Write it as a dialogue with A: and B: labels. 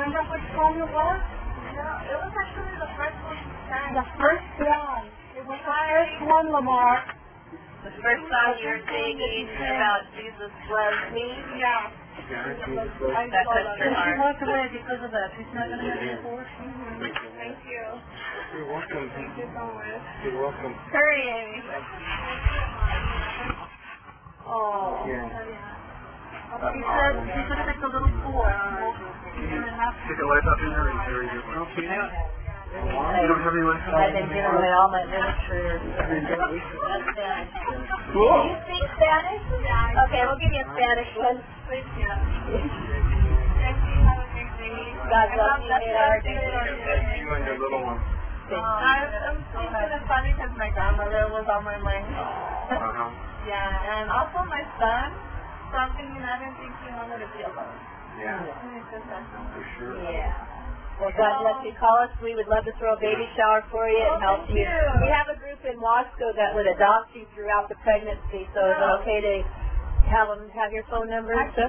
A: remember which one it was?
B: No, it was actually the first one she sang.
A: The first one. It was the first one, Lamar.
B: The first song you were singing about Jesus loves me.
A: Yeah.
B: That touched her
A: She
B: heart.
A: walked away because of that. She's not going to have any force.
B: Thank you.
C: You're welcome.
B: Thank you so much.
C: You're welcome.
B: Hurry, Amy.
A: Oh.
C: Yeah.
A: She said it's a little poor.
C: Take a life out in there and carry your okay. You don't have any life out?
B: I've been giving away all my literature.
C: Cool.
B: Do you speak Spanish? Okay, we'll give you a Spanish one.
C: Thank you.
B: God bless you, Maynard.
C: You and your little one.
B: I'm speaking in Spanish because my grandmother was on my mind.
C: Uh-huh.
B: Yeah, and also my son. So I'm thinking I didn't think he wanted to be alone.
C: Yeah.
B: For
C: sure.
B: Yeah. Well, God bless you. Call us. We would love to throw a baby shower for you and help you. We have a group in Wasco that would adopt you throughout the pregnancy. So is it okay to have your phone number and stuff?